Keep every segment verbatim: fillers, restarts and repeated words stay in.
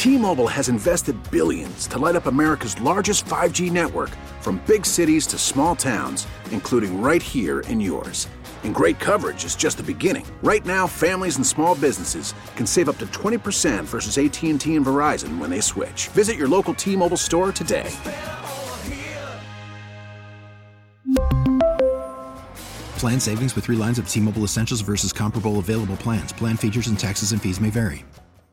T-Mobile has invested billions to light up America's largest five G network, from big cities to small towns, including right here in yours. And great coverage is just the beginning. Right now, families and small businesses can save up to twenty percent versus A T and T and Verizon when they switch. Visit your local T-Mobile store today. Plan savings with three lines of T-Mobile Essentials versus comparable available plans. Plan features and taxes and fees may vary.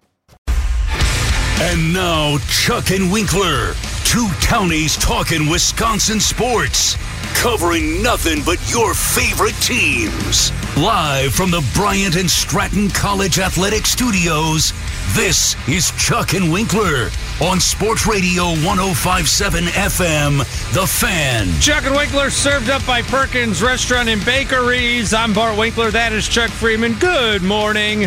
And now, Chuck and Winkler, two townies talking Wisconsin sports, covering nothing but your favorite teams. Live from the Bryant and Stratton College Athletic Studios, this is Chuck and Winkler on Sports Radio one oh five point seven F M, The Fan. Chuck and Winkler, served up by Perkins Restaurant and Bakeries. I'm Bart Winkler. That is Chuck Freeman. Good morning.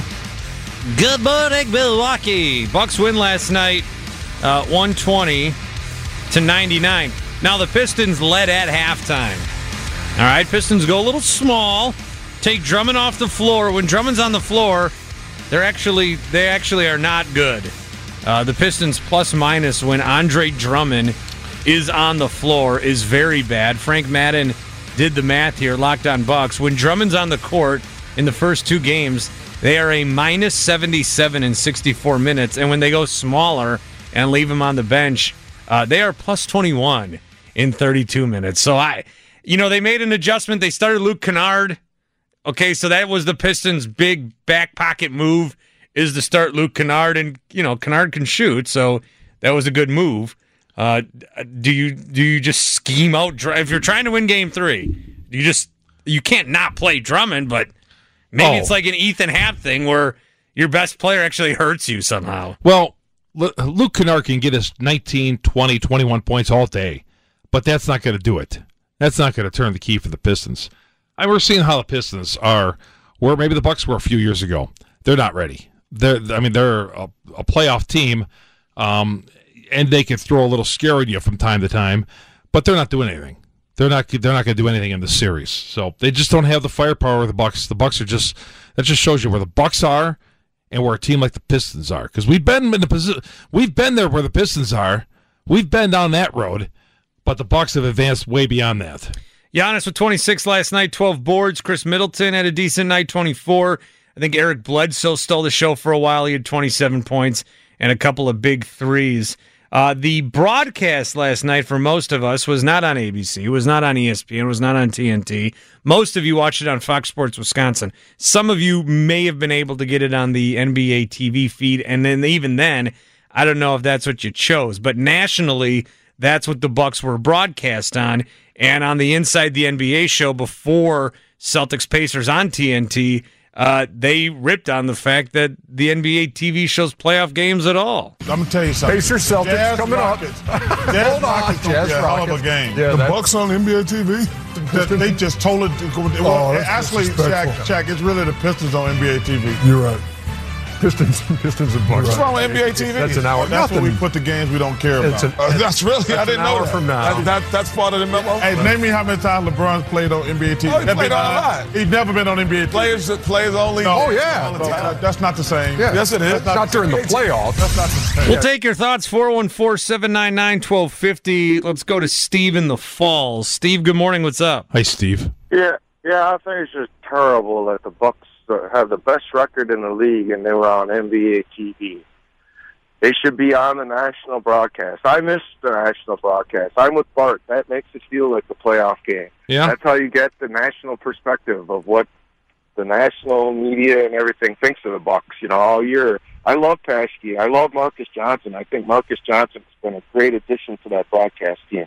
Good morning, Milwaukee. Bucks win last night, uh, one twenty to ninety-nine. Now, the Pistons led at halftime. All right, Pistons go a little small, take Drummond off the floor. When Drummond's on the floor, they're actually they actually are not good. Uh, the Pistons plus minus when Andre Drummond is on the floor is very bad. Frank Madden did the math here, Locked On Bucks. When Drummond's on the court in the first two games, they are a minus seventy-seven in sixty-four minutes. And when they go smaller and leave him on the bench, uh, they are plus twenty-one in thirty-two minutes. So, I, you know, they made an adjustment. They started Luke Kennard. Okay, so that was the Pistons' big back pocket move, is to start Luke Kennard. And, you know, Kennard can shoot, so that was a good move. Uh, do you do you just scheme out? If you're trying to win game three, you just, you can't not play Drummond, but maybe oh. it's like an Ethan Happ thing where your best player actually hurts you somehow. Well, Luke Kennard can get us nineteen, twenty, twenty-one points all day, but that's not going to do it. That's not going to turn the key for the Pistons. I we're seeing how the Pistons are, where maybe the Bucks were a few years ago. They're not ready. They're, I mean, they're a, a playoff team, um, and they can throw a little scare at you from time to time, but they're not doing anything. They're not. They're not going to do anything in this series. So they just don't have the firepower of the Bucks. The Bucks are just. That just shows you where the Bucks are, and where a team like the Pistons are. Because we've been in the position. We've been there where the Pistons are. We've been down that road, but the Bucks have advanced way beyond that. Giannis with twenty-six last night, twelve boards. Chris Middleton had a decent night, twenty-four. I think Eric Bledsoe stole the show for a while. He had twenty-seven points and a couple of big threes. Uh, the broadcast last night for most of us was not on A B C, was not on E S P N, was not on T N T. Most of you watched it on Fox Sports Wisconsin. Some of you may have been able to get it on the N B A T V feed, and then even then, I don't know if that's what you chose. But nationally, that's what the Bucks were broadcast on. And on the Inside the N B A show before Celtics Pacers on T N T, Uh, they ripped on the fact that the N B A T V shows playoff games at all. I'm going to tell you something. Pacers, Celtics Jazz coming Rockets. up. Jazz Hold Rockets on. Jazz Jazz hell of a Rockets. game. Yeah, the that- Bucks on N B A T V, they, they just told it. Well, Oh, that's actually, Shaq, disrespectful. Shaq, it's really the Pistons on N B A T V. You're right. Pistons, Pistons and Bucks. What's wrong with N B A T V? That's an hour. That's Nothing. where we put the games we don't care about. It's an- Uh, that's really, that's I didn't an know hour that. from now. That, that, that's part of the memo. Hey, name me how many times LeBron's played on N B A T V. Oh, he That'd played be on a nine. lot. He's never been on N B A T V. Players, players only. No, Oh, yeah. no, no, that's not the same. Yeah. Yes, it is. That's not during the playoffs. That's not the same. We'll take your thoughts, four one four, seven nine nine, one two five zero. Let's go to Steve in the Falls. Steve, good morning. What's up? Hi, Steve. Yeah, yeah, I think it's just terrible that the Bucks have the best record in the league and they were on N B A T V. They should be on the national broadcast. I miss the national broadcast. I'm with Bart. That makes it feel like a playoff game. Yeah. That's how you get the national perspective of what the national media and everything thinks of the Bucks. You know, all year. I love Paschke. I love Marcus Johnson. I think Marcus Johnson has been a great addition to that broadcast team.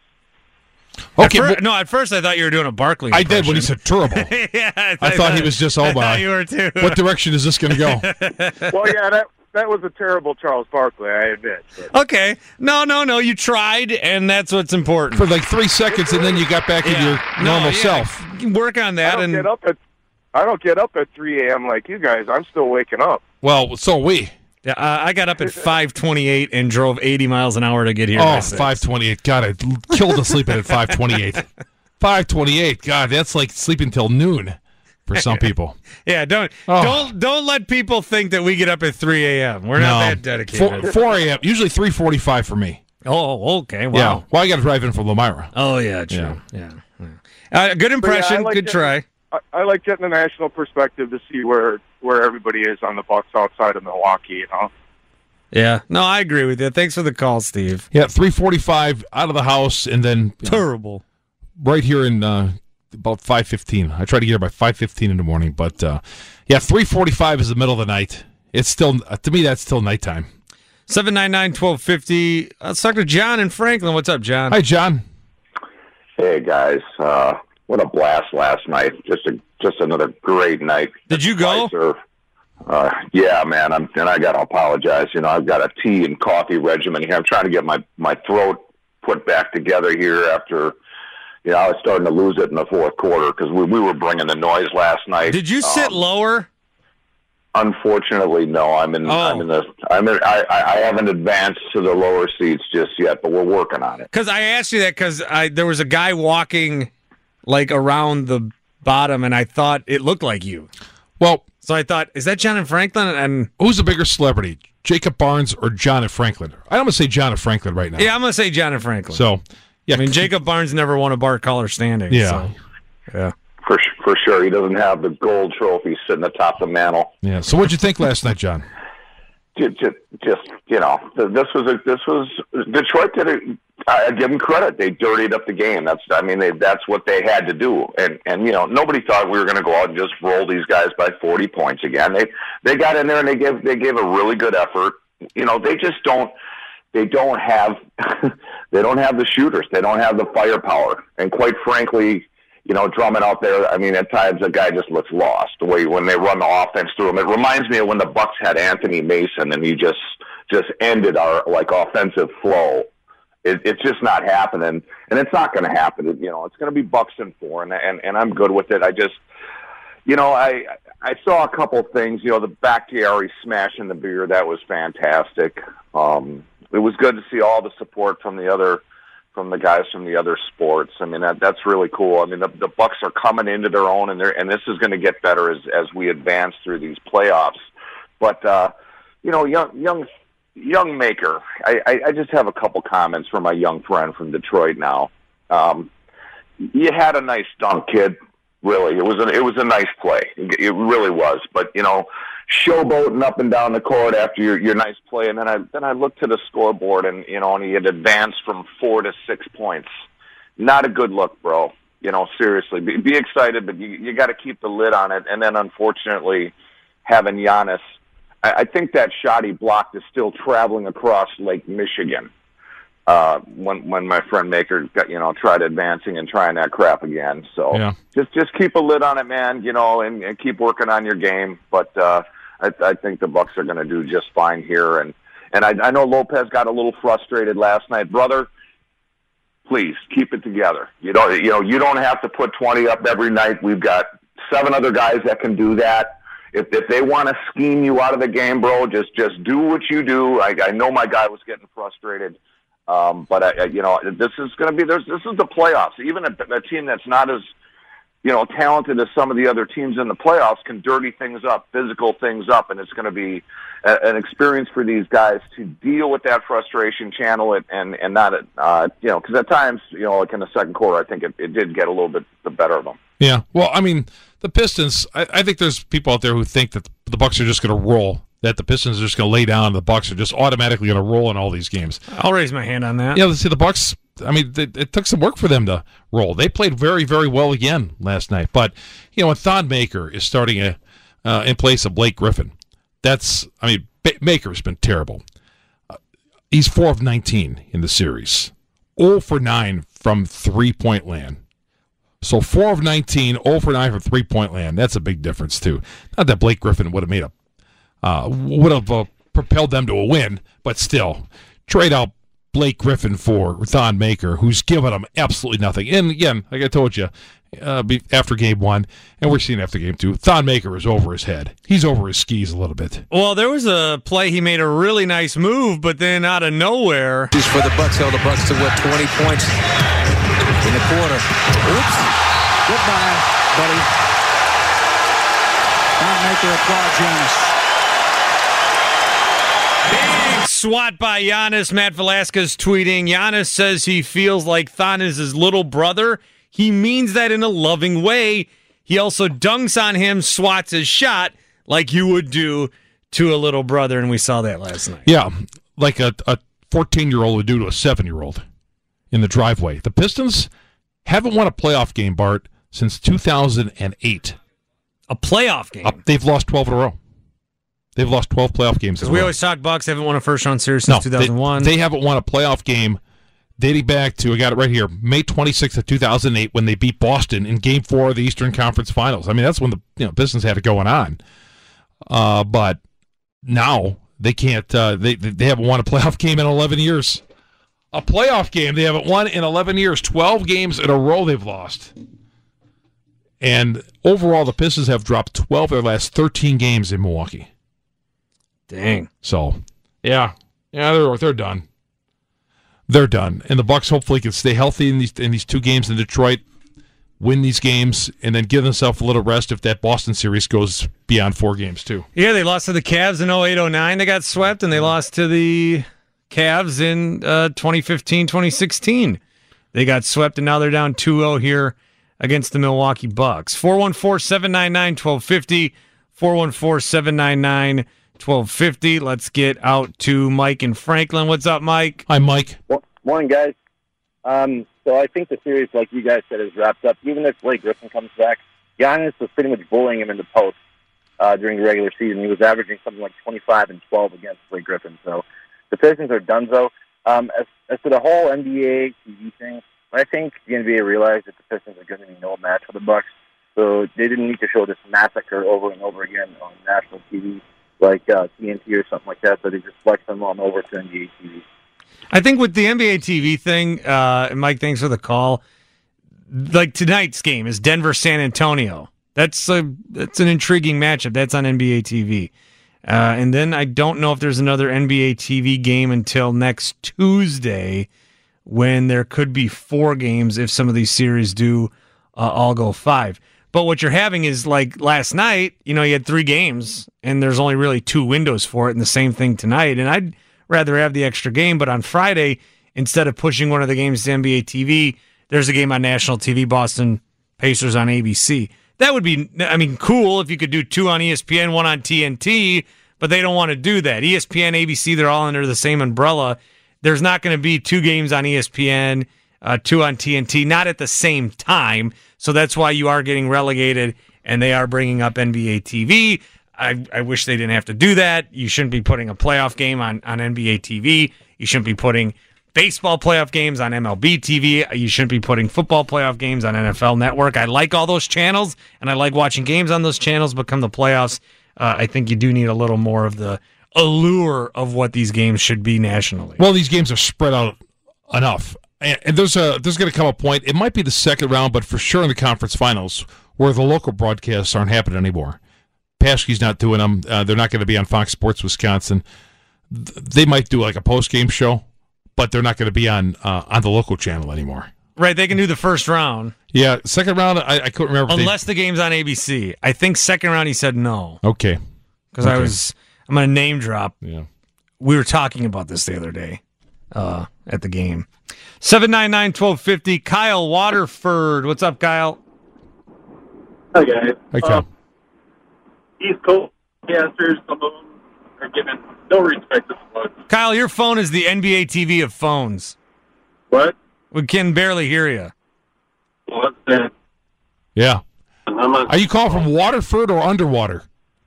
Okay. At fir- well, no, at first I thought you were doing a Barkley I did when he said terrible. yeah, I, I thought he was just, oh, I my. thought you were too. What direction is this going to go? Well, yeah, that that was a terrible Charles Barkley, I admit. But. Okay. No, no, no. You tried, and that's what's important. For like three seconds, and then you got back into your No, normal yeah. self. Work on I that. don't and get up at I don't get up at three a.m. like you guys. I'm still waking up. Well, so are we. Yeah, uh, I got up at five twenty-eight and drove eighty miles an hour to get here. Oh, five twenty-eight. God, I killed to sleep at five twenty-eight. five twenty-eight. God, that's like sleeping till noon. for some people. Yeah, don't Oh. don't don't let people think that we get up at three a.m. We're not No. that dedicated. four, four a.m. Usually three forty-five for me. Oh, okay. Wow. Yeah. Well, I got to drive in from Elmira. Oh, yeah, true. Yeah. yeah. Uh, good impression. yeah, I like good that. try. I, I like getting a national perspective to see where where everybody is on the Bucks outside of Milwaukee. You know. Yeah. No, I agree with you. Thanks for the call, Steve. Yeah, three forty-five out of the house, and then you know, Terrible. right here in uh, about five fifteen. I try to get here by five fifteen in the morning, but uh, yeah, three forty-five is the middle of the night. It's still uh, to me that's still nighttime. seven nine nine, one two five zero. Let's talk to John in Franklin. What's up, John? Hi, John. Hey guys, uh, what a blast last night! Just a just another great night. Did you go? Surf. Uh, yeah, man. I'm and I got to apologize. You know, I've got a tea and coffee regimen here. I'm trying to get my my throat put back together here after. You know, I was starting to lose it in the fourth quarter because we we were bringing the noise last night. Did you sit Um, lower? Unfortunately, no. I'm in. Oh. I'm in the. I'm in. I, I I haven't advanced to the lower seats just yet, but we're working on it. Because I asked you that because I there was a guy walking like around the bottom, and I thought it looked like you. Well, So I thought, is that John in Franklin? And who's a bigger celebrity, Jacob Barnes or John at Franklin? I'm going to say John at Franklin right now. yeah, I'm gonna say John in Franklin. So, yeah. I mean, Jacob Barnes never won a Bart Collar standing. Yeah. So. Yeah. For for sure, he doesn't have the gold trophy sitting atop the mantle. Yeah. So, what'd you think last night, John? Just, just, just you know, this was a, this was Detroit did it. I give them credit; they dirtied up the game. That's, I mean, they, that's what they had to do. And and you know, nobody thought we were going to go out and just roll these guys by forty points again. They they got in there and they gave they gave a really good effort. You know, they just don't they don't have they don't have the shooters. They don't have the firepower. And quite frankly, you know, Drummond out there, I mean, at times the guy just looks lost. The way when they run the offense through him, it reminds me of when the Bucks had Anthony Mason and he just just ended our like offensive flow. It, it's just not happening, and it's not going to happen. You know, it's going to be Bucks and four, and, and and I'm good with it. I just, you know, I I saw a couple things. You know, the Bakhtiari smashing the beer, that was fantastic. Um, it was good to see all the support from the other. From the guys from the other sports. I mean, that that's really cool. I mean, the, the Bucks are coming into their own, and they're, and this is going to get better as as we advance through these playoffs. But uh, you know, young young young Maker, I, I, I just have a couple comments from my young friend from Detroit. Now, um, you had a nice dunk, kid. Really, it was a, it was a nice play. It really was. But you know, showboating up and down the court after your your nice play, and then I then I looked to the scoreboard, and you know, and he had advanced from four to six points. Not a good look, bro. You know, seriously, be, be excited, but you you got to keep the lid on it. And then, unfortunately, having Giannis, I, I think that shot he blocked is still traveling across Lake Michigan. Uh, when when my friend Maker got, you know, tried advancing and trying that crap again. So Yeah. just just keep a lid on it, man. You know, and, and keep working on your game. But uh, I, I think the Bucks are going to do just fine here. And and I, I know Lopez got a little frustrated last night, brother. Please keep it together. You don't you know you don't have to put twenty up every night. We've got seven other guys that can do that. If if they want to scheme you out of the game, bro, just just do what you do. I, I know my guy was getting frustrated. Um, but I, I, you know, this is going to be there's this is the playoffs. Even a, a team that's not as you know talented as some of the other teams in the playoffs can dirty things up, physical things up, and it's going to be a, an experience for these guys to deal with that frustration, channel it, and and not uh, you know because at times you know like in the second quarter I think it, it did get a little bit the better of them. Yeah. Well, I mean, the Pistons. I, I think there's people out there who think that the Bucks are just going to roll. That the Pistons are just going to lay down, and the Bucks are just automatically going to roll in all these games. I'll raise my hand on that. Yeah, see, the Bucks. I mean, it, it took some work for them to roll. They played very, very well again last night. But you know, when Thon Maker is starting a, uh, in place of Blake Griffin, that's. I mean, ba- Maker's been terrible. Uh, he's four of nineteen in the series, zero for nine from three point land. So four of nineteen, zero for nine from three point land. That's a big difference too. Not that Blake Griffin would have made a. Uh, would have uh, propelled them to a win, but still, trade out Blake Griffin for Thon Maker, who's given them absolutely nothing. And again, like I told you, uh, after game one, and we're seeing after game two, Thon Maker is over his head. He's over his skis a little bit. Well, there was a play he made a really nice move, but then out of nowhere, Just for the Bucks, held the Bucks to what twenty points in the quarter. Oops! Goodbye, buddy. Thonmaker applauds Giannis. Big swat by Giannis. Matt Velasquez tweeting, Giannis says he feels like Thon is his little brother. He means that in a loving way. He also dunks on him, swats his shot like you would do to a little brother, and we saw that last night. Yeah, like a a fourteen-year-old would do to a seven-year-old in the driveway. The Pistons haven't won a playoff game, Bart, since two thousand eight. A playoff game? Uh, they've lost twelve in a row. They've lost twelve playoff games. Because we always talk Bucks haven't won a first-round series since no, two thousand one. They, they haven't won a playoff game dating back to, I got it right here, May twenty-sixth of two thousand eight when they beat Boston in Game four of the Eastern Conference Finals. I mean, that's when the you know Pistons had it going on. Uh, but now they can't, uh, they, they haven't won a playoff game in eleven years. A playoff game they haven't won in eleven years. twelve games in a row they've lost. And overall, the Pistons have dropped twelve of their last thirteen games in Milwaukee. Dang. So, yeah. Yeah, they're they're done. They're done. And the Bucks hopefully can stay healthy in these in these two games in Detroit, win these games, and then give themselves a little rest if that Boston series goes beyond four games, too. Yeah, they lost to the Cavs in oh eight oh nine. They got swept, and they lost to the Cavs in uh, twenty fifteen twenty sixteen. They got swept, and now they're down two oh here against the Milwaukee Bucks. four one four, seven nine nine, one two five zero. four one four, seven nine nine, one two five zero. Let's get out to Mike in Franklin. What's up, Mike? Hi, Mike. Well, morning, guys. Um, so I think the series, like you guys said, is wrapped up. Even if Blake Griffin comes back, Giannis was pretty much bullying him in the post uh, during the regular season. He was averaging something like twenty-five and twelve against Blake Griffin. So the Pistons are donezo. Um, as, as to the whole N B A T V thing, I think the N B A realized that the Pistons are going to be no match for the Bucks. So they didn't need to show this massacre over and over again on national T V like uh, T N T or something like that. So they just flexed them on over to N B A T V. I think with the N B A T V thing, uh, and Mike, thanks for the call. Like tonight's game is Denver San Antonio. That's a that's an intriguing matchup. That's on N B A T V. Uh, and then I don't know if there's another N B A T V game until next Tuesday, when there could be four games if some of these series do uh, all go five. But what you're having is like last night, you know, you had three games, and there's only really two windows for it, and the same thing tonight. And I'd rather have the extra game, but on Friday, instead of pushing one of the games to N B A T V, there's a game on national T V, Boston Pacers on A B C. That would be, I mean, cool if you could do two on E S P N, one on T N T, but they don't want to do that. E S P N, A B C, they're all under the same umbrella. There's not going to be two games on E S P N, uh, two on T N T, not at the same time, so that's why you are getting relegated, and they are bringing up N B A T V. I, I wish they didn't have to do that. You shouldn't be putting a playoff game on, on N B A T V. You shouldn't be putting baseball playoff games on M L B T V. You shouldn't be putting football playoff games on N F L Network. I like all those channels, and I like watching games on those channels, but come the playoffs, uh, I think you do need a little more of the allure of what these games should be nationally. Well, these games are spread out enough. And, and there's a there's going to come a point, it might be the second round, but for sure in the conference finals, where the local broadcasts aren't happening anymore. Paschke's not doing them. Uh, they're not going to be on Fox Sports Wisconsin. They might do like a post-game show, but they're not going to be on uh, on the local channel anymore. Right, they can do the first round. Yeah, second round, I, I couldn't remember. Unless they... the game's on A B C. I think second round he said no. Okay. Because okay. I was, I'm going to name drop. Yeah. We were talking about this the other day uh, at the game. seven nine nine, one two five zero. Kyle Waterford. What's up, Kyle? Hi, guys. Hi, Kyle. Um, East Coast casters, some of them are given no respect to the Bucks. Kyle, your phone is the N B A T V of phones. What? We can barely hear you. What's that? Yeah. I'm on- Are you calling from Waterford or underwater?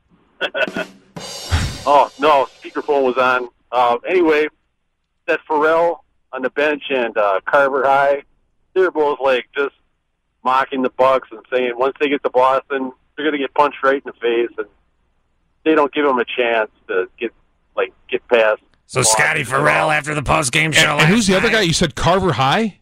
Oh, no, speakerphone was on. Uh, anyway, that Pharrell on the bench and uh, Carver High, they're both like just mocking the Bucks and saying once they get to Boston, they're going to get punched right in the face, and they don't give them a chance to get like get past. So Boston. Scotty Farrell after the post-game show. And, and who's the other guy? You said Carver High?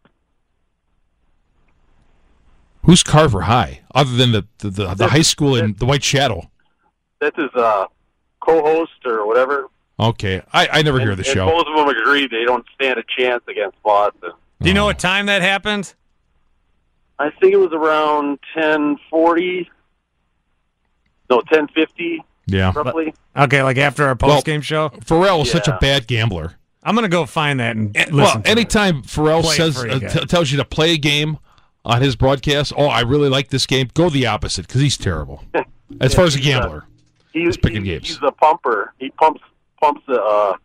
Who's Carver High, other than the the, the, the high school in the White Shadow? That's his uh, co-host or whatever. Okay. I, I never and, hear the and show. Both of them agree they don't stand a chance against Boston. Do you know what time that happened? I think it was around ten forty. no, ten fifty. Yeah. Roughly. Okay, like after our post game well, show. Pharrell is Yeah. such a bad gambler. I'm gonna go find that and listen. Well, to anytime it. Pharrell Play it says for you uh, guys. t- tells you to play a game on his broadcast, oh, I really like this game. Go the opposite because he's terrible. As Yeah, far as a he's, uh, gambler, He's, he's picking he's, games. he's a pumper. He pumps pumps the uh,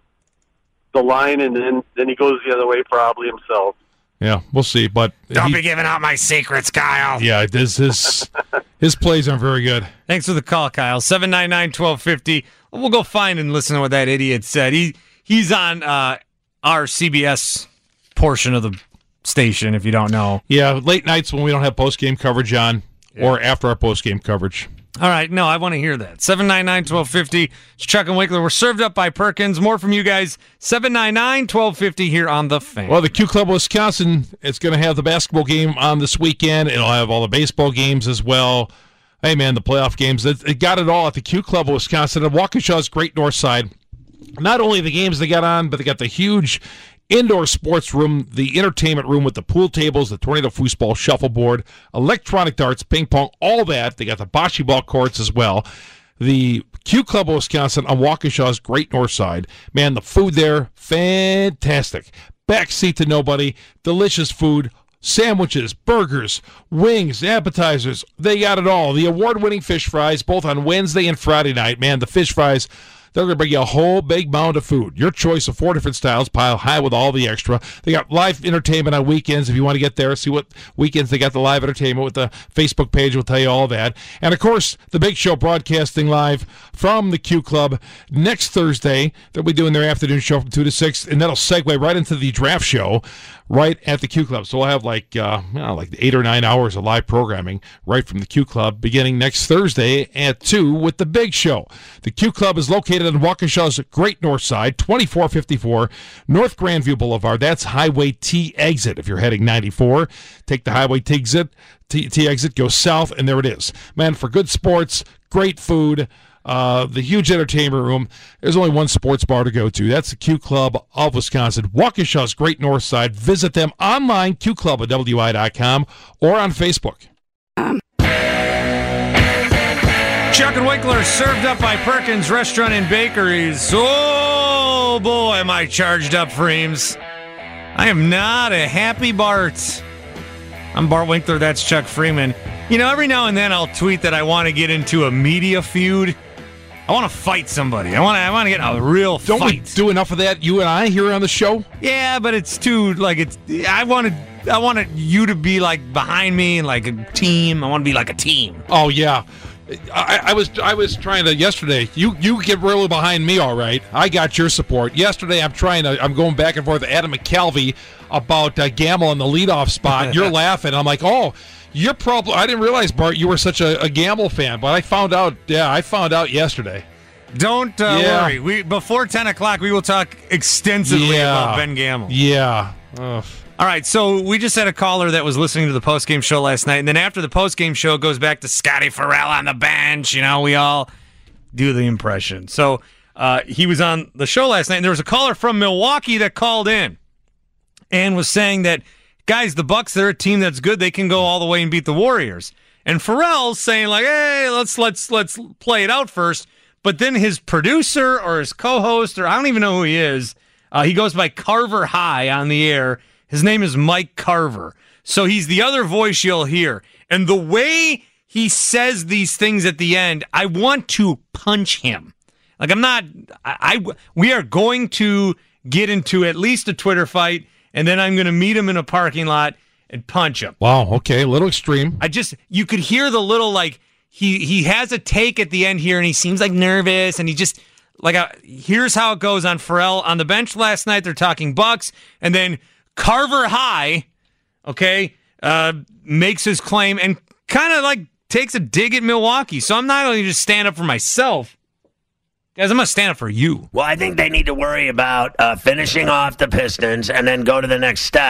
the line, and then then he goes the other way probably himself. Yeah, we'll see. But Don't he- be giving out my secrets, Kyle. yeah, this his his plays aren't very good. Thanks for the call, Kyle. seven nine nine, one two five zero. We'll go find and listen to what that idiot said. He He's on uh, our C B S portion of the station, if you don't know. Yeah, late nights when we don't have post game coverage on, or after our post game coverage. All right, no, I want to hear that. seven nine nine, one two five zero. It's Chuck and Winkler. We're served up by Perkins. More from you guys. seven nine nine, one two five zero here on The Fan. Well, the Q Club of Wisconsin, it's going to have the basketball game on this weekend. It'll have all the baseball games as well. Hey, man, the playoff games. It, it got it all at the Q Club of Wisconsin at Waukesha's Great North Side. Not only the games they got on, but they got the huge indoor sports room, the entertainment room with the pool tables, the tornado foosball shuffleboard, electronic darts, ping pong, all that. They got the bocce ball courts as well. The Q Club of Wisconsin on Waukesha's Great North Side. Man, the food there, fantastic. Backseat to nobody, delicious food, sandwiches, burgers, wings, appetizers. They got it all. The award-winning fish fries, both on Wednesday and Friday night. Man, the fish fries, they're going to bring you a whole big mound of food. Your choice of four different styles, pile high with all the extra. They got live entertainment on weekends if you want to get there, see what weekends they got the live entertainment with the Facebook page. Will tell you all that. And, of course, the big show broadcasting live from the Q Club next Thursday. They'll be doing their afternoon show from two to six, and that'll segue right into the draft show right at the Q Club. So we'll have like uh, you know, like eight or nine hours of live programming right from the Q Club beginning next Thursday at two with the big show. The Q Club is located on Waukesha's Great North Side, twenty-four fifty-four North Grandview Boulevard. That's Highway T exit if you're heading ninety-four. Take the Highway T exit, T, T exit, go south, and there it is. Man, for good sports, great food, Uh, the huge entertainment room. There's only one sports bar to go to. That's the Q Club of Wisconsin. Waukesha's Great North Side. Visit them online, q club at w i dot com, or on Facebook. Chuck and Winkler served up by Perkins Restaurant and Bakeries. Oh, boy, am I charged up, Freems. I am not a happy Bart. I'm Bart Winkler. That's Chuck Freeman. You know, every now and then I'll tweet that I want to get into a media feud. I want to fight somebody. I want to. I want to get a real Don't fight. we do enough of that, you and I, here on the show? Yeah, but it's too like it's. I wanted. I wanted you to be like behind me and like a team. I want to be like a team. Oh yeah, I, I was I was trying to yesterday. You you get really behind me, all right. I got your support yesterday. I'm trying to. I'm going back and forth with Adam McCalvey about uh, Gamble on the leadoff spot. You're laughing. I'm like, oh. You're probably. I didn't realize, Bart, you were such a, a Gamble fan, but I found out. Yeah, I found out yesterday. Don't uh, Yeah. worry. We before ten o'clock we will talk extensively Yeah. about Ben Gamble. Yeah. Ugh. All right, so we just had a caller that was listening to the postgame show last night, and then after the postgame show, it goes back to Scotty Farrell on the bench. You know, we all do the impression. So uh, he was on the show last night, and there was a caller from Milwaukee that called in and was saying that, guys, the Bucks, they're a team that's good. They can go all the way and beat the Warriors. And Farrell's saying, like, hey, let's let's let's play it out first. But then his producer or his co-host, or I don't even know who he is, uh, he goes by Carver High on the air. His name is Mike Carver. So he's the other voice you'll hear. And the way he says these things at the end, I want to punch him. Like, I'm not, I, I we are going to get into at least a Twitter fight, and then I'm going to meet him in a parking lot and punch him. Wow, okay, a little extreme. I just, you could hear the little, like, he he has a take at the end here, and he seems, like, nervous, and he just, like, uh, here's how it goes on Farrell. On the bench last night, they're talking Bucks, and then Carver High, okay, uh, makes his claim and kind of, like, takes a dig at Milwaukee. So I'm not going to just stand up for myself. Guys, I'm going to stand up for you. Well, I think they need to worry about uh, finishing off the Pistons and then go to the next step.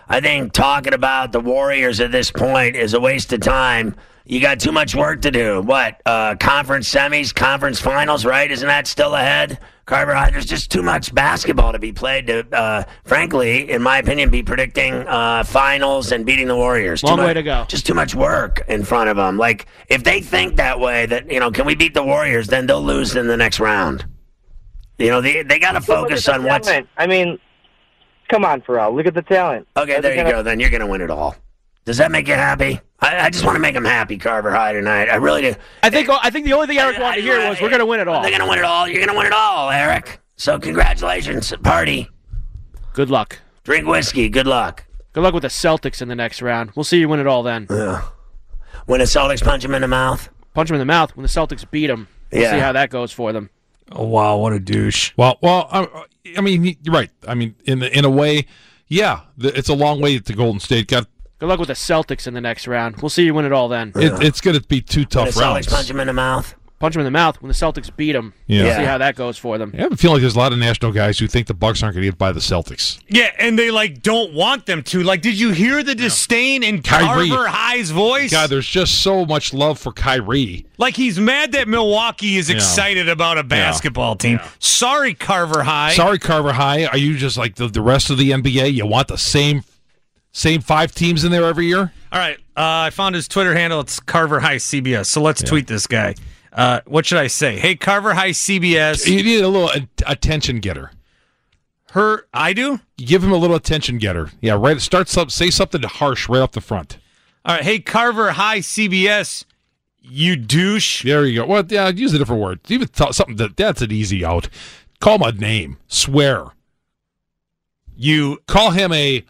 I think talking about the Warriors at this point is a waste of time. You got too much work to do. What? Uh, conference semis, conference finals, right? Isn't that still ahead? Carver High, there's just too much basketball to be played to, uh, frankly, in my opinion, be predicting uh, finals and beating the Warriors. Long too way much, to go. Just too much work in front of them. Like, if they think that way, that, you know, can we beat the Warriors, then they'll lose in the next round. You know, they they got to focus on what's... I mean, come on, Pharrell. Look at the talent. Okay, there you go. Then you're going to win it all. Does that make you happy? I, I just want to make them happy, Carver High, tonight. I really do. I think I think the only thing Eric wanted to hear was we're going to win it all. They're going to win it all. You're going to win it all, Eric. So congratulations, party. Good luck. Drink whiskey. Good luck. Good luck with the Celtics in the next round. We'll see you win it all then. Yeah. When the Celtics punch him in the mouth? Punch him in the mouth. When the Celtics beat him. We'll Yeah. see how that goes for them. Oh, wow, what a douche. Well, well, I, I mean, you're right. I mean, in the, in a way, yeah, the, it's a long way to Golden State. Got Good luck with the Celtics in the next round. We'll see you win it all then. it, it's going to be two When tough the rounds. Celtics punch him in the mouth? Punch him in the mouth. When the Celtics beat him. Yeah. We'll Yeah. see how that goes for them. I have a feeling like there's a lot of national guys who think the Bucks aren't going to get by the Celtics. Yeah, and they, like, don't want them to. Like, did you hear the disdain in Kyrie. Carver High's voice? God, there's just so much love for Kyrie. Like, he's mad that Milwaukee is Yeah. excited about a basketball team. Sorry, Carver High. Sorry, Carver High. Are you just like the, the rest of the N B A? You want the same same five teams in there every year? All right, uh, I found his Twitter handle. It's Carver High C B S. So let's tweet this guy. Uh, what should I say? Hey, Carver High C B S. You need a little a- attention getter. Her, I do? You give him a little attention getter. Yeah, right. Start some, say something harsh right up the front. All right, hey, Carver High C B S, you douche. There you go. Well, yeah, use a different word. Even th- something that that's an easy out. Call him a name. Swear. You call him a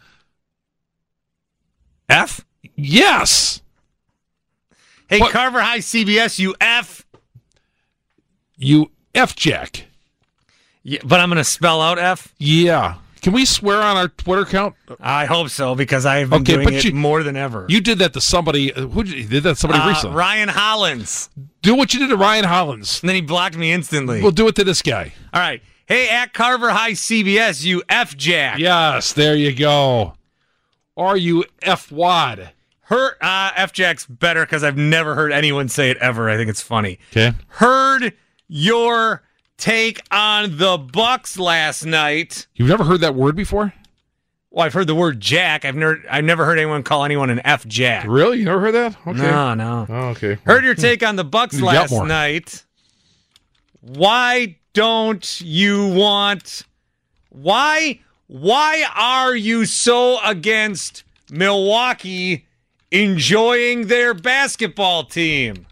F? Yes. Hey, what? Carver High C B S, you F. You F Jack. Yeah, but I'm going to spell out F? Yeah. Can we swear on our Twitter account? I hope so, because I've been okay, doing but it you, more than ever. You did that to somebody. Who did, you did that to somebody uh, recently? Ryan Hollins. Do what you did to Ryan Hollins. And then he blocked me instantly. We'll do it to this guy. All right. Hey, at Carver High C B S, you F Jack. Yes, there you go. Or you F Wad. Her, uh, F Jack's better because I've never heard anyone say it ever. I think it's funny. Okay. Heard your take on the Bucks last night. You've never heard that word before? Well, I've heard the word Jack. I've never, I've never heard anyone call anyone an F Jack. Really? You never heard that? Okay. No, no. Oh, okay. Heard your take on the Bucks You last got more. night. Why don't you want? Why? Why are you so against Milwaukee enjoying their basketball team?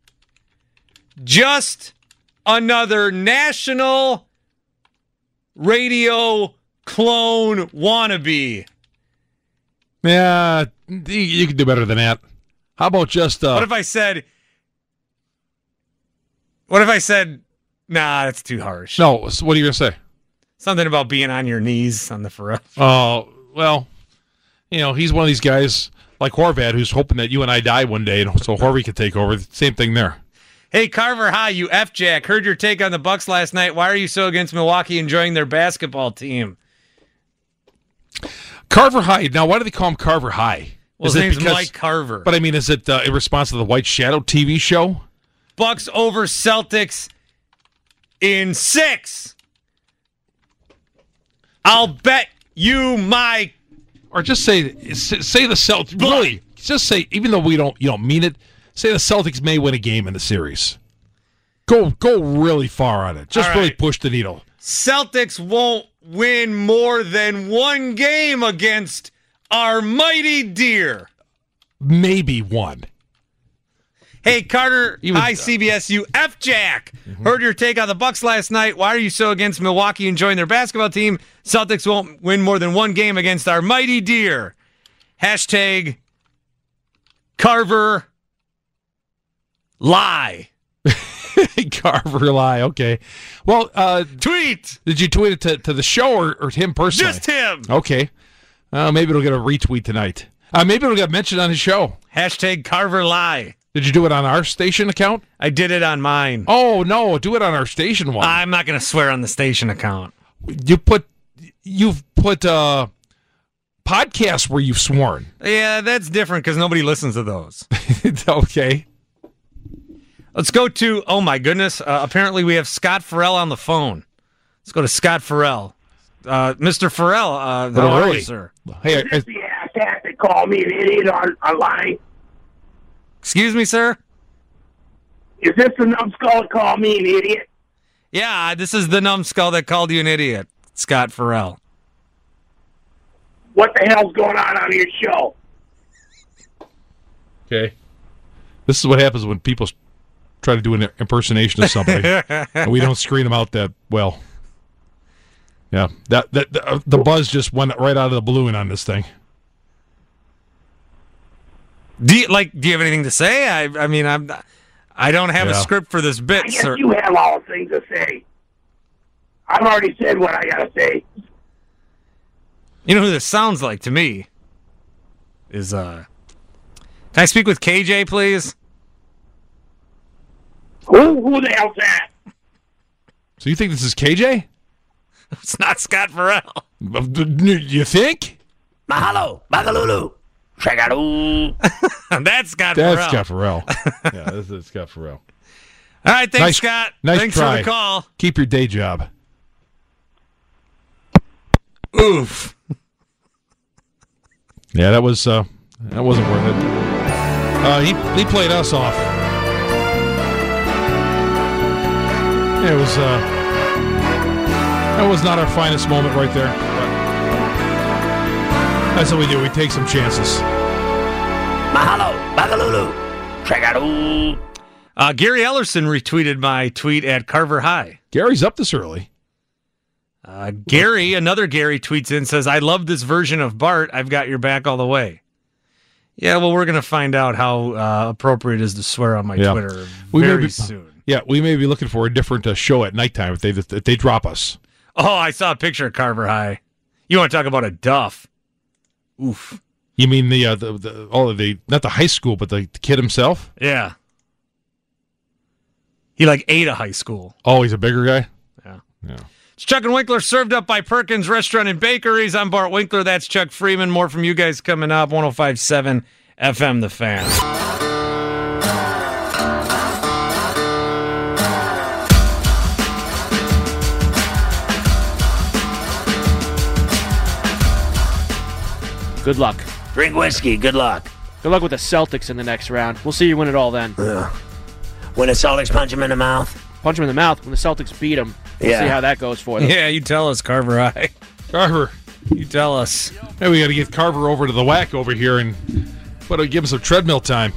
Just another national radio clone wannabe. Yeah, you can do better than that. How about just... Uh, what if I said... What if I said... Nah, that's too harsh. No, so what are you going to say? Something about being on your knees on the Pharrell. Oh, well, you know, he's one of these guys like Horvat who's hoping that you and I die one day so Horvat can take over. Same thing there. Hey, Carver High, you F Jack. Heard your take on the Bucks last night. Why are you so against Milwaukee enjoying their basketball team? Carver High. Now, why do they call him Carver High? Well, is his it name's because, Mike Carver. But I mean, is it uh, in response to the White Shadow T V show? Bucks over Celtics in six. I'll bet you my... Or just say say the Celtics. Really, just say, even though we don't you don't mean it, say the Celtics may win a game in the series. Go go really far on it. Just All really right. push the needle. Celtics won't win more than one game against our mighty deer. Maybe one. Hey, Carter, He was- hi, C B S, you F Jack. Heard your take on the Bucks last night. Why are you so against Milwaukee enjoying their basketball team? Celtics won't win more than one game against our mighty deer. Hashtag Carver lie. Carver lie. Okay. Well, uh, tweet. Did you tweet it to, to the show or, or him personally? Just him. Okay. Uh, maybe it'll get a retweet tonight. Uh, maybe it'll get mentioned on his show. Hashtag Carver lie. Did you do it on our station account? I did it on mine. Oh, no. Do it on our station one. I'm not going to swear on the station account. You put, you've put uh, podcasts where you've sworn. Yeah, that's different because nobody listens to those. Okay. Let's go to, oh my goodness, uh, apparently we have Scott Farrell on the phone. Let's go to Scott Farrell. Uh, Mister Farrell, uh, how are you, sir? Hey, Is this the asshat that called me an idiot on, online? Excuse me, sir? Is this the numbskull that called me an idiot? Yeah, this is the numbskull that called you an idiot, Scott Farrell. What the hell's going on on your show? Okay. This is what happens when people try to do an impersonation of somebody, and we don't screen them out that well. Yeah, that, that the, uh, the buzz just went right out of the balloon on this thing. Do you, like? Do you have anything to say? I, I mean, I'm, I don't have Yeah. a script for this bit, I guess sir. you have all the things to say. I've already said what I gotta say. You know who this sounds like to me? Is uh, can I speak with K J, please? Who, who the hell's that? So you think this is K J? It's not Scott Farrell. You think? Mahalo, Bagalulu, Shagaloo. That's Scott That's Farrell. Scott Farrell. Yeah, this is Scott Farrell. All right, thanks, Nice- Scott. Nice thanks try. for the call. Keep your day job. Oof. Yeah, that was uh, that wasn't worth it. Uh, he he played us off. It was uh, that was not our finest moment right there. But that's what we do. We take some chances. Mahalo, Bagalulu, Shagaloo. Uh, Gary Ellerson retweeted my tweet at Carver High. Gary's up this early. Uh, Gary, another Gary tweets in, says, I love this version of Bart. I've got your back all the way. Yeah, well, we're going to find out how uh, appropriate it is to swear on my Yeah. Twitter We may very be- soon. Yeah, we may be looking for a different uh, show at nighttime if they if they drop us. Oh, I saw a picture of Carver High. You want to talk about a duff? Oof. You mean the uh, the the oh the not the high school but the kid himself? Yeah. He like ate a high school. Oh, he's a bigger guy. Yeah. Yeah. It's Chuck and Winkler, served up by Perkins Restaurant and Bakeries. I'm Bart Winkler. That's Chuck Freeman. More from you guys coming up. one oh five point seven F M The Fan. Good luck. Drink whiskey. Good luck. Good luck with the Celtics in the next round. We'll see you win it all then. Yeah. When the Celtics punch him in the mouth. Punch him in the mouth when the Celtics beat him. We'll Yeah. see how that goes for them. Yeah, you tell us, Carver High. Carver, you tell us. Hey, we got to get Carver over to the W A C over here and but give him some treadmill time.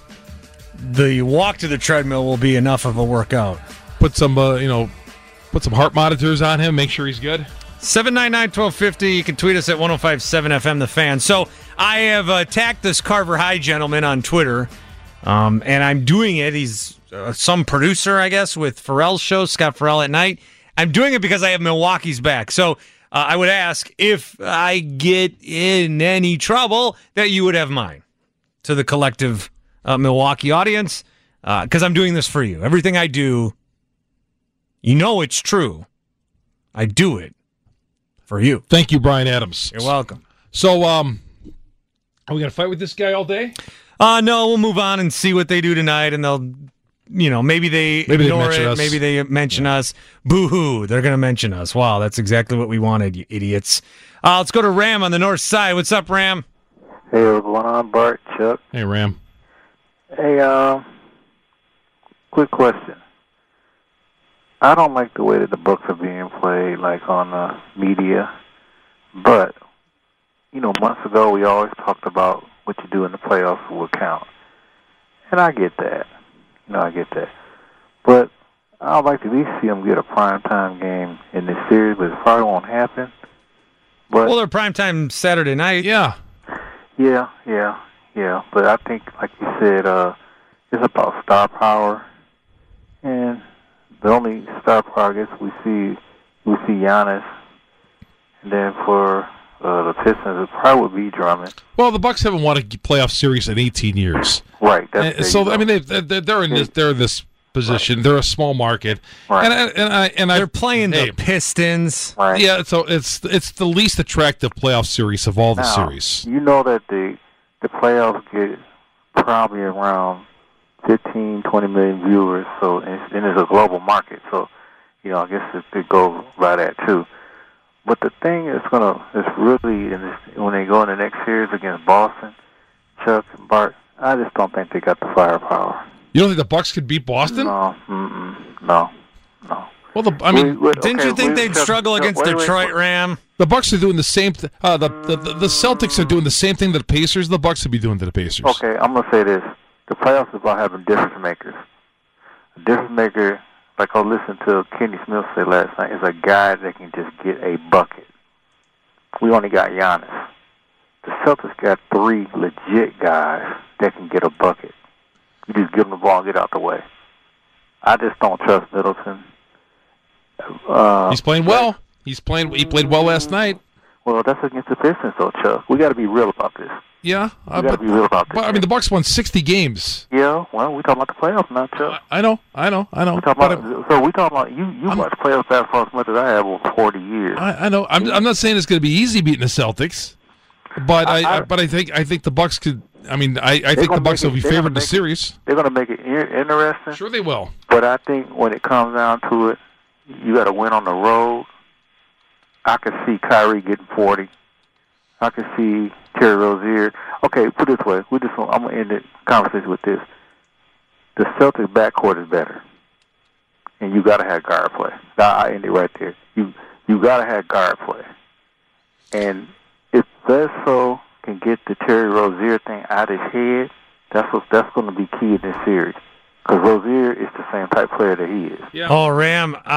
The walk to the treadmill will be enough of a workout. Put some, uh, you know, put some heart monitors on him. Make sure he's good. seven nine nine, one two five zero. You can tweet us at one oh five point seven F M The Fan. So I have attacked this Carver High gentleman on Twitter, um, and I'm doing it. He's uh, some producer, I guess, with Farrell's show, Scott Farrell at Night. I'm doing it because I have Milwaukee's back. So uh, I would ask if I get in any trouble that you would have mine to the collective uh, Milwaukee audience, because uh, I'm doing this for you. Everything I do, you know it's true. I do it for you. Thank you, Brian Adams. You're welcome. So, um, are we going to fight with this guy all day? Uh, no, we'll move on and see what they do tonight, and they'll, you know, maybe they Maybe they ignore mention it, us. maybe they mention us. Boo-hoo, they're going to mention us. Wow, that's exactly what we wanted, you idiots. Uh, let's go to Ram on the north side. What's up, Ram? Hey, what's going on, Bart, Chuck? Hey, Ram. Hey, uh, quick question. I don't like the way that the Bucks are being played, like on the media. But, you know, months ago we always talked about what you do in the playoffs will count. And I get that. You know, I get that. But I'd like to at least see them get a primetime game in this series, but it probably won't happen. But Well, they're primetime Saturday night. Yeah. Yeah, yeah, yeah. But I think, like you said, uh, it's about star power. And the only star power, I guess, we see, we see Giannis. And then for uh, the Pistons, it probably would be Drummond. Well, the Bucks haven't won a playoff series in eighteen years. Right. That's, And so, I mean, they, they, they're in this they're in this position. They're a small market, Right. and I, and I and They're I, playing hey, the Pistons. Right. Yeah, so it's it's the least attractive playoff series of all the Now, series. You know that the the playoffs get probably around fifteen, twenty million viewers, so and it's, and it's a global market. So, you know, I guess it could go by that too. But the thing is gonna is really in this, when they go in the next series against Boston, Chuck and Bart, I just don't think they got the firepower. You don't think the Bucks could beat Boston? No, mm-mm, no, no. Well, the, I mean, We- we- Didn't okay, you think we- they'd Chuck- struggle Chuck, against wait, wait, Detroit, wait. Ram? the Bucks are doing the same. Th- uh, the, the the the Celtics are doing the same thing that the Pacers. The Bucks would be doing to the Pacers. Okay, I'm gonna say this: the playoffs is about having difference makers. A difference maker, like I listened to Kenny Smith say last night, is a guy that can just get a bucket. We only got Giannis. The Celtics got three legit guys that can get a bucket. You just give them the ball and get out the way. I just don't trust Middleton. Uh, He's playing well. He's playing. He played well last night. Well, that's against the Pistons, though, Chuck. We got to be real about this. Yeah, uh, We got to but, be real about this. but I mean, the Bucks won sixty games. Yeah, well, we talking about the playoffs now, Chuck. I know, I know, I know. We talking But about, so we talking about you. You watch playoff basketball as much as I have over forty years. I, I know. I'm. I'm not saying it's going to be easy beating the Celtics, but I, I, but I think I think the Bucks could. I mean, I, I think the gonna Bucks make will be it- they're favored gonna in the make it- series. They're going to make it in- interesting. Sure, they will. But I think when it comes down to it, you got to win on the road. I can see Kyrie getting forty. I can see Terry Rozier. Okay, put it this way. We just I'm gonna end the conversation with this. The Celtics backcourt is better, and you got to have guard play. Now I end it right there. You you got to have guard play, and if Bledsoe can get the Terry Rozier thing out of his head, that's what that's going to be key in this series. Because Rozier is the same type player that he is. Yeah. Oh, Ram. Uh,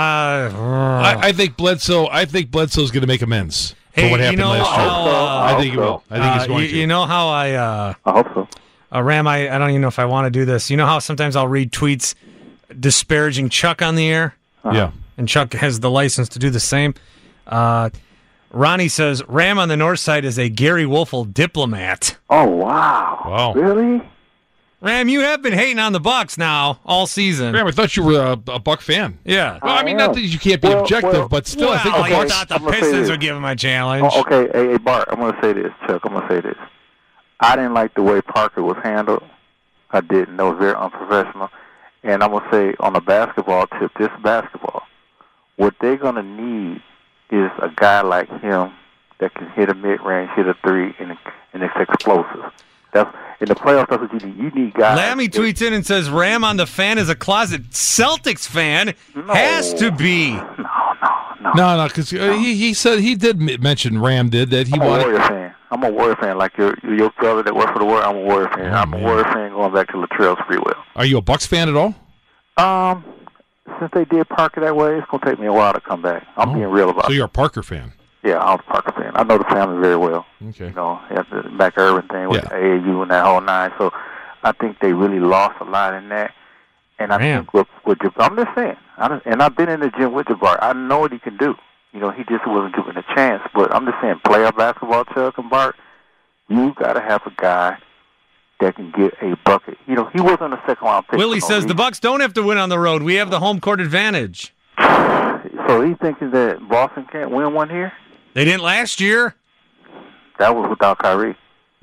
I, I think Bledsoe. I think Bledsoe's going to make amends for Hey, what you happened know last year. how, uh, I think he will. I think uh, he's going you, to. you know how I. Uh, I hope so. Uh, Ram, I, I don't even know if I want to do this. You know how sometimes I'll read tweets disparaging Chuck on the air? Yeah. And Chuck has the license to do the same. Uh, Ronnie says, Ram on the north side is a Gary Wolfel diplomat. Oh, wow. Wow. Really? Ram, you have been hating on the Bucks now all season. Ram, I thought you were a, a Buck fan. Yeah. Well, I mean, I not am. that you can't be Well, objective, well, but still, I think well, the you Bucks. thought the I'm gonna say Pistons this. would give him a challenge. Oh, okay, hey, hey, Bart, I'm going to say this, Chuck. I'm going to say this. I didn't like the way Parker was handled. I didn't. That was very unprofessional. And I'm going to say on a basketball tip, this basketball, what they're going to need is a guy like him that can hit a mid-range, hit a three, and, and it's explosive. That's in the playoffs. That's what you need. You need guys. Lammy tweets in and says, Ram on the fan is a closet Celtics fan. Has to be. No, no, no. No, no, because uh, he, he said he did m- mention Ram did that he I'm a wanted. Warrior fan. I'm a Warrior fan. Like your your brother that worked for the Warriors, I'm a Warrior fan. Oh, I'm man. a Warrior fan going back to Latrell Sprewell. Are you a Bucks fan at all? Um, since they did Parker that way, it's gonna take me a while to come back. I'm Oh. being real about So it. you're a Parker fan. Yeah, I'm a Parker fan. I know the family very well. Okay. You know, after the Mac Irvin thing with Yeah. the A A U and that whole nine. So I think they really lost a lot in that. And I Man. think with, with Jab- I'm just saying, I just, and I've been in the gym with Jabbar. I know what he can do. You know, he just wasn't given a chance. But I'm just saying, playoff basketball, Chuck and Bart, you got to have a guy that can get a bucket. You know, he wasn't a second round pick. Willie for no says the reason. Bucks don't have to win on the road. We have the home court advantage. So he thinking that Boston can't win one here? They didn't last year. That was without Kyrie.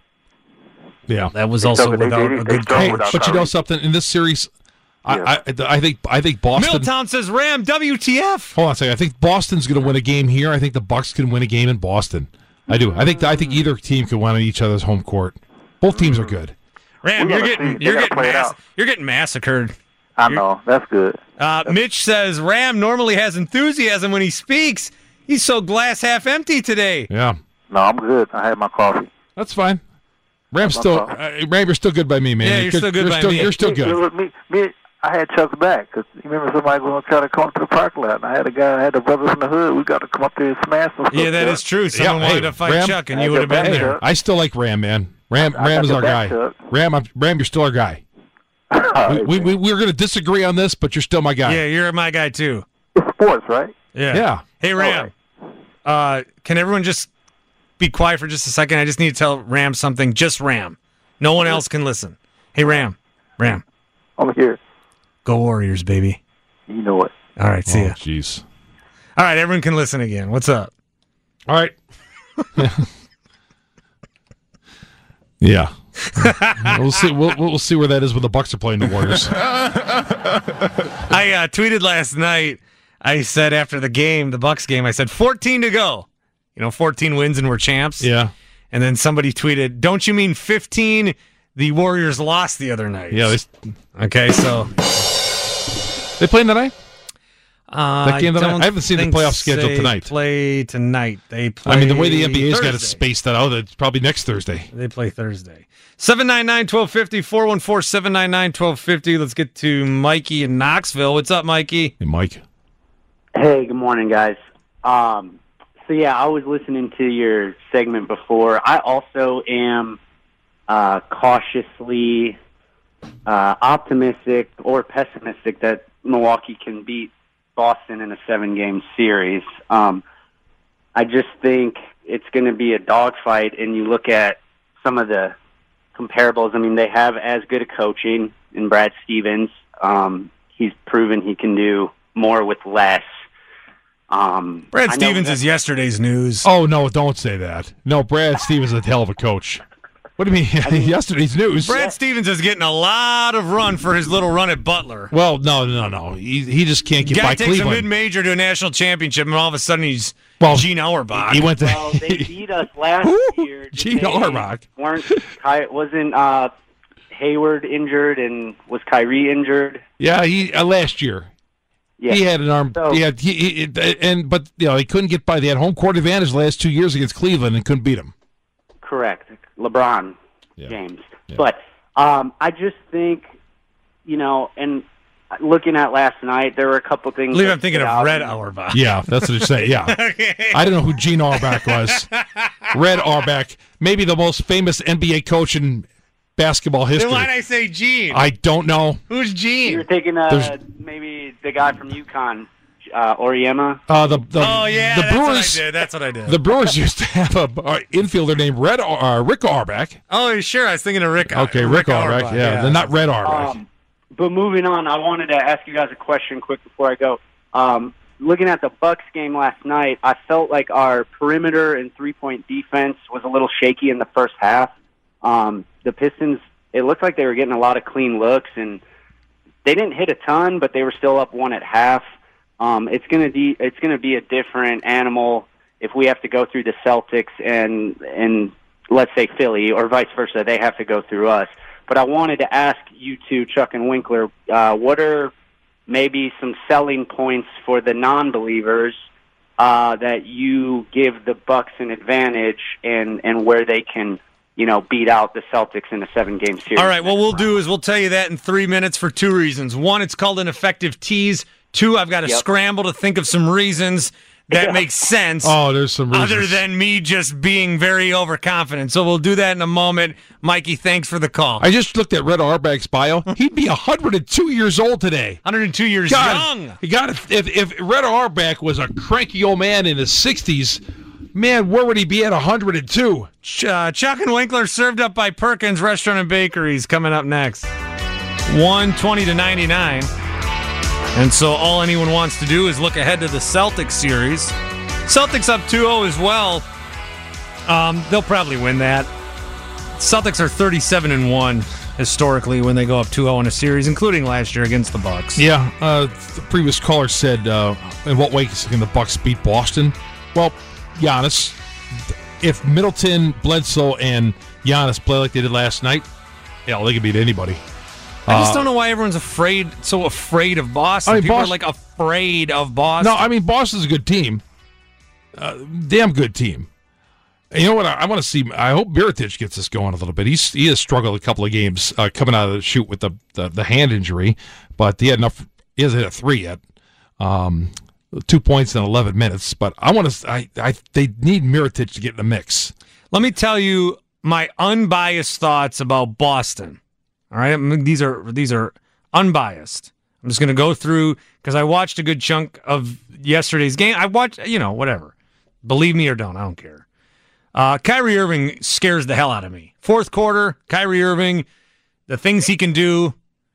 Yeah. That was They also struggled- they- without they- a they good struggled Hey, without but you know Kyrie. something? In this series, Yeah. I, I, I think I think Boston. Middletown says Ram W T F. Hold on a second. I think Boston's going to win a game here. I think the Bucks can win a game in Boston. I do. I think I think either team can win on each other's home court. Both teams are good. Ram, We're you're gonna getting see. They you're gotta getting play it mass- out. you're getting massacred. I know. That's good. Uh, Mitch says Ram normally has enthusiasm when he speaks. He's so glass half empty today. Yeah, No, I'm good. I had my coffee. that's fine. Ram's No still problem. uh, Ram. You're still good by me, man. Yeah, you're still good you're by still, me. You're still Me- good. Me, me, I had Chuck's back because you remember somebody was trying to come to the parking lot. And I had a guy, I had a brother from the hood. We got to come up there and smash some stuff. Yeah, that Chuck. is true. Someone Yeah, wanted hey, to fight Ram- Chuck, and I you got would have been that, there. Chuck. I still like Ram, man. Ram, I- I Ram got is your our back, guy. Chuck. Ram, I'm, Ram, you're still our guy. All We, right, we, man. we we're going to disagree on this, but you're still my guy. Yeah, you're my guy too. It's sports, right? Yeah. Yeah. Hey Ram, uh, can everyone just be quiet for just a second? I just need to tell Ram something. Just Ram. No one else can listen. Hey Ram, Ram. I'm here. Go Warriors, baby. You know it. All right, see Oh, ya. Jeez. All right, everyone can listen again. What's up? All right. Yeah. we'll see. We'll, we'll see where that is when the Bucks are playing the Warriors. I uh, tweeted last night. I said after the game, the Bucks game, I said fourteen to go. You know, fourteen wins and we're champs. Yeah. And then somebody tweeted, "Don't you mean fifteen? The Warriors lost the other night." Yeah. They, okay, so they playing tonight? Uh, that game I, tonight? I haven't seen the think playoff schedule they tonight. Play tonight. They play. I mean, the way the N B A's Thursday. got it spaced that out, it's probably next Thursday. They play Thursday. seven nine nine, one two five zero, four one four, seven nine nine, one two five zero. Let's get to Mikey in Knoxville. What's up, Mikey? Hey, Mike. Hey, good morning, guys. Um, so, yeah, I was listening to your segment before. I also am uh, cautiously uh, optimistic or pessimistic that Milwaukee can beat Boston in a seven-game series. Um, I just think it's going to be a dogfight, and you look at some of the comparables. I mean, they have as good a coaching in Brad Stevens. Um, he's proven he can do more with less. Um, Brad I know Stevens that- is yesterday's news. Oh, no, don't say that. No, Brad Stevens is a hell of a coach. What do you mean? Yesterday's news. Brad Stevens is getting a lot of run for his little run at Butler. Well, no, no, no. He, he just can't get Guy by takes Cleveland. a mid-major to a national championship, and all of a sudden he's Well, Gene Auerbach. He went to Well, they beat us last year. Gene They Auerbach. Weren't Ky- wasn't uh, Hayward injured and was Kyrie injured? Yeah, he uh, last year. Yeah. He had an arm. So- he had, he, he, and but you know they couldn't get by. They had home court advantage the last two years against Cleveland and couldn't beat them. Correct, LeBron James. But um, I just think, you know, and looking at last night, there were a couple things. I believe that I'm thinking stood of out. Red Auerbach. Yeah, that's what you say. Yeah, I don't know who Gene Auerbach was. Red Auerbach, maybe the most famous N B A coach in basketball history. Then why'd I say Gene? I don't know. Who's Gene? You're thinking uh, There's- maybe the guy from UConn, uh, Oriema. Uh, the, the oh yeah, the that's Brewers. what I did. That's what I did. The Brewers used to have a uh, infielder named Red uh, Rick Auerbach. oh sure, I was thinking of Rick. Okay, Rick, Auerbach. Yeah, they're not Red Auerbach. Um, but moving on, I wanted to ask you guys a question quick before I go. Um, looking at the Bucks game last night, I felt like our perimeter and three-point defense was a little shaky in the first half. Um, the Pistons, it looked like they were getting a lot of clean looks, and they didn't hit a ton, but they were still up one at half. Um, it's gonna be it's gonna be a different animal if we have to go through the Celtics and and let's say Philly, or vice versa, they have to go through us. But I wanted to ask you two, Chuck and Winkler, uh, what are maybe some selling points for the non-believers uh, that you give the Bucks an advantage, and and where they can, you know, beat out the Celtics in a seven-game series? All right, what we'll do is we'll tell you that in three minutes for two reasons. One, it's called an effective tease. Two, I've got to Yep. scramble to think of some reasons that make sense. Oh, there's some reasons. Other than me just being very overconfident. So we'll do that in a moment. Mikey, thanks for the call. I just looked at Red Auerbach's bio. He'd be one hundred two years old today. one hundred two years God, young. God, if, if if Red Auerbach was a cranky old man in his sixties, man, where would he be at one hundred two? Ch- uh, Chuck and Winkler served up by Perkins Restaurant and Bakeries coming up next. one twenty to ninety-nine. And so all anyone wants to do is look ahead to the Celtics series. Celtics up two oh as well. Um, they'll probably win that. Celtics are thirty-seven and one historically when they go up two oh in a series, including last year against the Bucks. Yeah, uh, the previous caller said, uh, in what way can the Bucks beat Boston? Well, Giannis, if Middleton, Bledsoe, and Giannis play like they did last night, yeah, they can beat anybody. I just Uh, don't know why everyone's afraid, so afraid of Boston. I mean, People Boston- are like afraid of Boston. No, I mean, Boston's a good team. Uh, damn good team. And you know what? I, I want to see. I hope Mirotic gets this going a little bit. He's he has struggled a couple of games uh, coming out of the shoot with the, the the hand injury, but he had enough. He hasn't hit a three yet. Um, two points in eleven minutes. But I want to. I, I they need Mirotic to get in the mix. Let me tell you my unbiased thoughts about Boston. All right, I mean, these are these are unbiased. I'm just going to go through because I watched a good chunk of yesterday's game. I watched, you know, whatever. Believe me or don't, I don't care. Uh, Kyrie Irving scares the hell out of me. Fourth quarter, Kyrie Irving, the things he can do.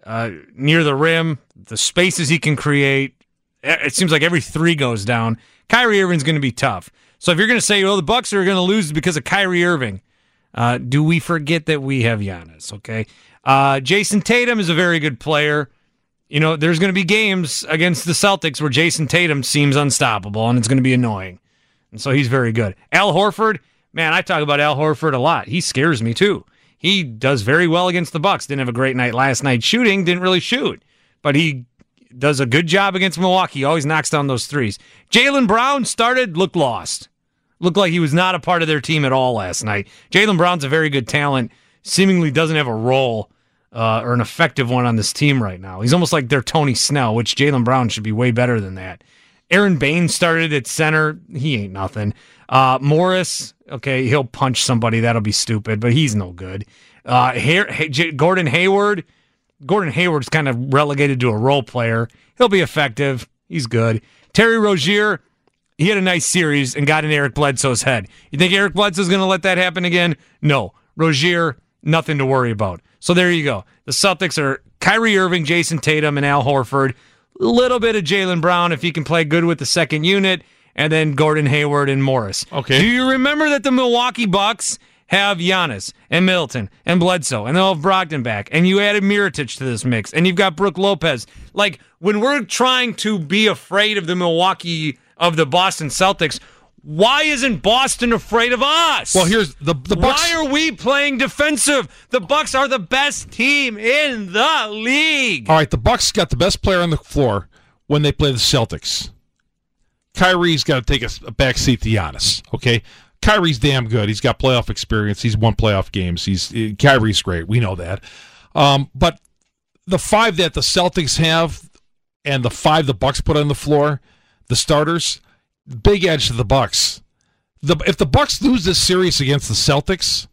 uh, near the rim, the spaces he can create. It seems like every three goes down. Kyrie Irving's going to be tough. So if you're going to say, well, the Bucks are going to lose because of Kyrie Irving, uh, do we forget that we have Giannis, okay? Uh, Jason Tatum is a very good player. You know, there's going to be games against the Celtics where Jason Tatum seems unstoppable, and it's going to be annoying. And so he's very good. Al Horford, man, I talk about Al Horford a lot. He scares me, too. He does very well against the Bucks. Didn't have a great night last night shooting, didn't really shoot. But he does a good job against Milwaukee. He always knocks down those threes. Jaylen Brown started, looked lost. Looked like he was not a part of their team at all last night. Jaylen Brown's a very good talent. Seemingly doesn't have a role uh, or an effective one on this team right now. He's almost like their Tony Snell, which Jaylen Brown should be way better than that. Aaron Baines started at center. He ain't nothing. Uh, Morris, okay, he'll punch somebody. That'll be stupid, but he's no good. Uh, Hay- Hay- Gordon Hayward. Gordon Hayward's kind of relegated to a role player. He'll be effective. He's good. Terry Rozier, he had a nice series and got in Eric Bledsoe's head. You think Eric Bledsoe's going to let that happen again? No. Rozier, nothing to worry about. So there you go. The Celtics are Kyrie Irving, Jason Tatum, and Al Horford. A little bit of Jaylen Brown if he can play good with the second unit, and then Gordon Hayward and Morris. Okay. Do you remember that the Milwaukee Bucks have Giannis and Middleton and Bledsoe, and they'll have Brogdon back, and you added Mirotic to this mix, and you've got Brook Lopez. Like, when we're trying to be afraid of the Milwaukee, of the Boston Celtics, why isn't Boston afraid of us? Well, here's the the Bucks. Why are we playing defensive? The Bucks are the best team in the league. All right, the Bucks got the best player on the floor when they play the Celtics. Kyrie's got to take a, a back seat to Giannis, okay? Kyrie's damn good. He's got playoff experience. He's won playoff games. He's Kyrie's great. We know that. Um, but the five that the Celtics have and the five the Bucks put on the floor, the starters, big edge to the Bucks. The, if the Bucks lose this series against the Celtics,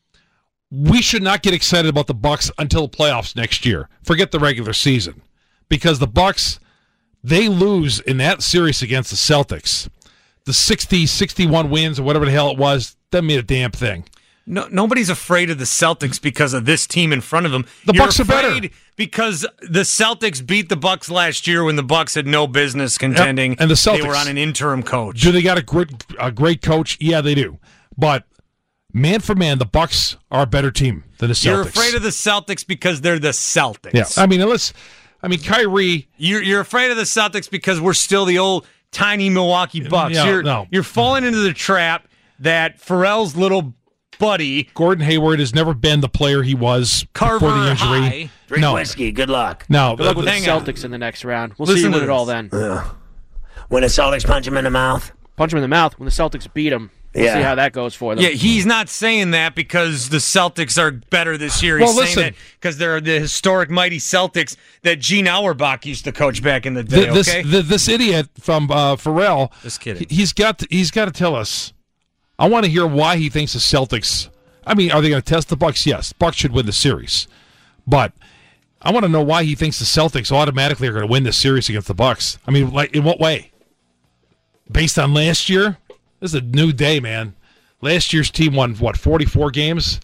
we should not get excited about the Bucks until the playoffs next year. Forget the regular season. Because the Bucks, they lose in that series against the Celtics. The sixty, sixty-one wins or whatever the hell it was, doesn't mean a damn thing. No, nobody's afraid of the Celtics because of this team in front of them. The You're Bucks are afraid better because the Celtics beat the Bucks last year when the Bucks had no business contending. Yep. And the Celtics, they were on an interim coach. Do they got a great, a great coach? Yeah, they do. But man for man, the Bucks are a better team than the Celtics. You're afraid of the Celtics because they're the Celtics. Yeah, I mean, unless I mean Kyrie. You're you're afraid of the Celtics because we're still the old tiny Milwaukee Bucks. Yeah, you're, no. you're falling into the trap that Pharrell's little buddy Gordon Hayward has never been the player he was Carver before the injury. High. Drink no. whiskey. Good luck. No, Good luck with the hang Celtics on. in the next round. We'll Listen see you to win it all this. then. Ugh. When the Celtics punch him in the mouth. Punch him in the mouth. When the Celtics beat him, we'll Yeah. see how that goes for them. Yeah, he's not saying that because the Celtics are better this year. He's Well, saying listen. that because they're the historic mighty Celtics that Gene Auerbach used to coach back in the day. Th- this okay, th- this idiot from uh, Pharrell. Just kidding. he- He's got to, he's got to tell us. I want to hear why he thinks the Celtics. I mean, are they going to test the Bucks? Yes, Bucks should win the series, but I want to know why he thinks the Celtics automatically are going to win this series against the Bucks. I mean, like in what way? Based on last year, this is a new day, man. Last year's team won what forty-four games.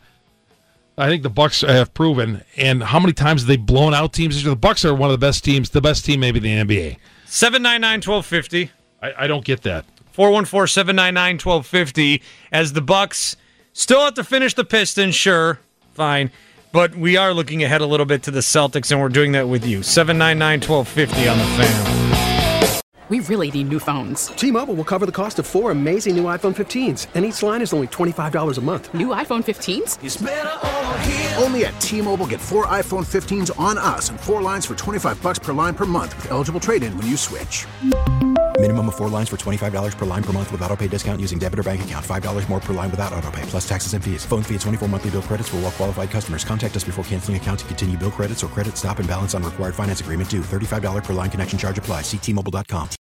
I think the Bucks have proven. And how many times have they blown out teams this year? The Bucks are one of the best teams, the best team maybe in the N B A. seven nine nine, one two five zero. I, I don't get that. four one four, seven nine nine, one two five zero. As the Bucks still have to finish the Pistons, sure, fine. But we are looking ahead a little bit to the Celtics, and we're doing that with you. seven nine nine, one two five zero on the Fan. We really need new phones. T-Mobile will cover the cost of four amazing new iPhone fifteens, and each line is only twenty-five dollars a month. New iPhone fifteens? It's better over here. Only at T-Mobile, get four iPhone fifteens on us and four lines for twenty-five bucks per line per month with eligible trade-in when you switch. Minimum of four lines for twenty-five dollars per line per month with autopay discount using debit or bank account. five dollars more per line without autopay, plus taxes and fees. Phone fee at twenty-four monthly bill credits for well-qualified customers. Contact us before canceling account to continue bill credits or credit stop and balance on required finance agreement due. thirty-five dollars per line connection charge applies. See T Mobile dot com.